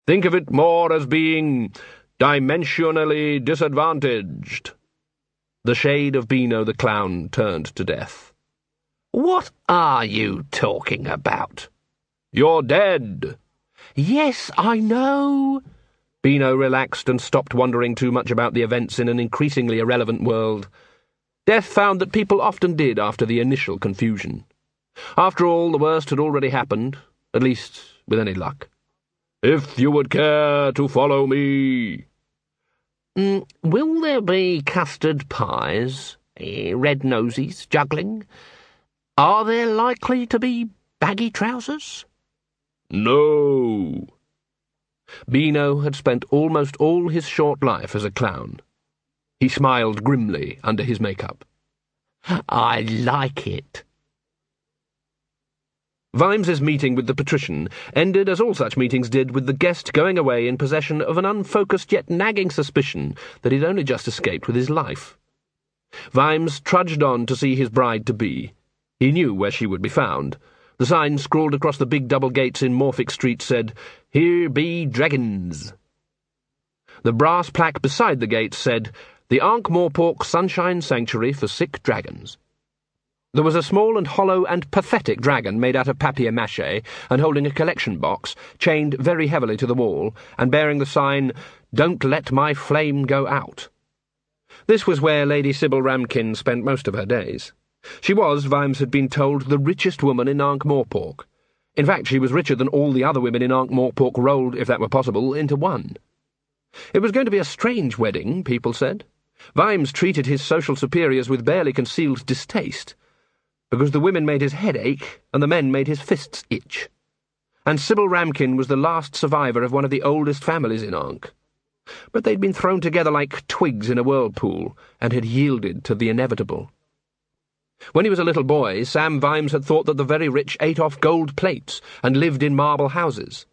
Think of it more as being dimensionally disadvantaged." The shade of Beano the clown turned to death. "What are you talking about?" "You're dead." "Yes, I know." Beano relaxed and stopped wondering too much about the events in an increasingly irrelevant world. Death found that people often did after the initial confusion. After all, the worst had already happened, at least with any luck. "If you would care to follow me." Will there be custard pies, red nosies, juggling? Are there likely to be baggy trousers? "No." Beano had spent almost all his short life as a clown. He smiled grimly under his makeup. "I like it." Vimes's meeting with the patrician ended as all such meetings did, with the guest going away in possession of an unfocused yet nagging suspicion that he'd only just escaped with his life. Vimes trudged on to see his bride-to-be. He knew where she would be found. The sign scrawled across the big double gates in Morphic Street said, "Here be dragons." The brass plaque beside the gate said, "The Ankh-Morpork Sunshine Sanctuary for Sick Dragons." There was a small and hollow and pathetic dragon made out of papier-mâché and holding a collection box, chained very heavily to the wall, and bearing the sign, "Don't let my flame go out." This was where Lady Sybil Ramkin spent most of her days. She was, Vimes had been told, the richest woman in Ankh-Morpork. In fact, she was richer than all the other women in Ankh-Morpork rolled, if that were possible, into one. It was going to be a strange wedding, people said. Vimes treated his social superiors with barely concealed distaste, because the women made his head ache and the men made his fists itch. And Sybil Ramkin was the last survivor of one of the oldest families in Ankh. But they'd been thrown together like twigs in a whirlpool and had yielded to the inevitable. When he was a little boy, Sam Vimes had thought that the very rich ate off gold plates and lived in marble houses.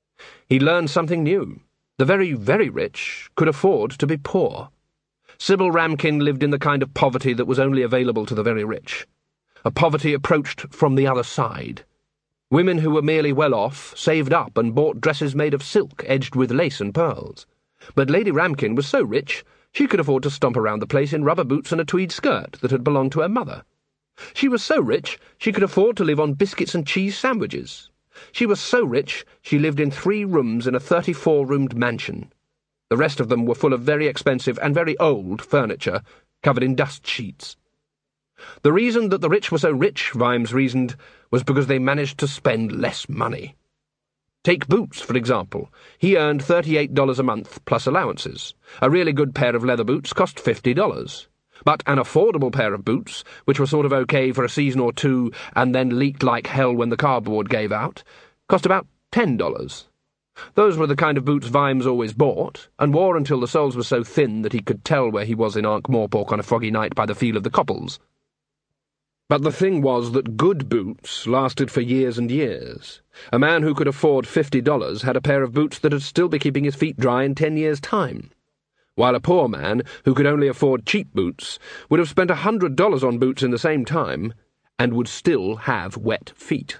He learned something new. The very, very rich could afford to be poor. Sybil Ramkin lived in the kind of poverty that was only available to the very rich. A poverty approached from the other side. Women who were merely well off saved up and bought dresses made of silk edged with lace and pearls. But Lady Ramkin was so rich she could afford to stomp around the place in rubber boots and a tweed skirt that had belonged to her mother. She was so rich she could afford to live on biscuits and cheese sandwiches. She was so rich she lived in 3 rooms in a 34-roomed mansion. The rest of them were full of very expensive and very old furniture, covered in dust sheets. The reason that the rich were so rich, Vimes reasoned, was because they managed to spend less money. Take Boots, for example. He earned $38 a month plus allowances. A really good pair of leather boots cost $50. But an affordable pair of boots, which were sort of okay for a season or two and then leaked like hell when the cardboard gave out, cost about $10. Those were the kind of boots Vimes always bought, and wore until the soles were so thin that he could tell where he was in Ankh-Morpork on a foggy night by the feel of the coppels. But the thing was that good boots lasted for years and years. A man who could afford $50 had a pair of boots that would still be keeping his feet dry in 10 years' time, while a poor man who could only afford cheap boots would have spent $100 on boots in the same time and would still have wet feet.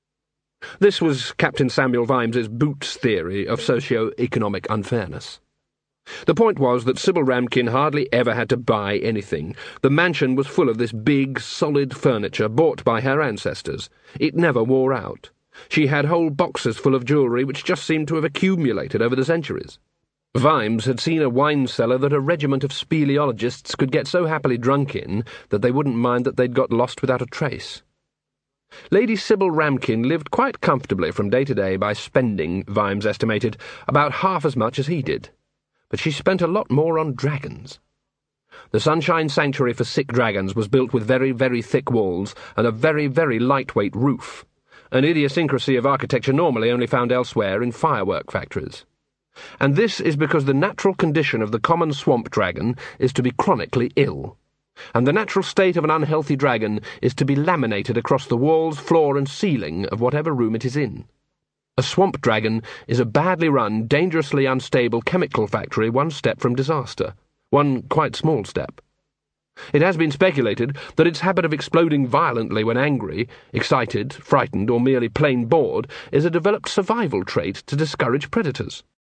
This was Captain Samuel Vimes's Boots theory of socio-economic unfairness. The point was that Sybil Ramkin hardly ever had to buy anything. The mansion was full of this big, solid furniture bought by her ancestors. It never wore out. She had whole boxes full of jewellery which just seemed to have accumulated over the centuries. Vimes had seen a wine cellar that a regiment of speleologists could get so happily drunk in that they wouldn't mind that they'd got lost without a trace. Lady Sybil Ramkin lived quite comfortably from day to day by spending, Vimes estimated, about half as much as he did. But she spent a lot more on dragons. The Sunshine Sanctuary for Sick Dragons was built with very, very thick walls and a very, very lightweight roof, an idiosyncrasy of architecture normally only found elsewhere in firework factories. And this is because the natural condition of the common swamp dragon is to be chronically ill, and the natural state of an unhealthy dragon is to be laminated across the walls, floor, and ceiling of whatever room it is in. A swamp dragon is a badly run, dangerously unstable chemical factory one step from disaster, one quite small step. It has been speculated that its habit of exploding violently when angry, excited, frightened, or merely plain bored is a developed survival trait to discourage predators.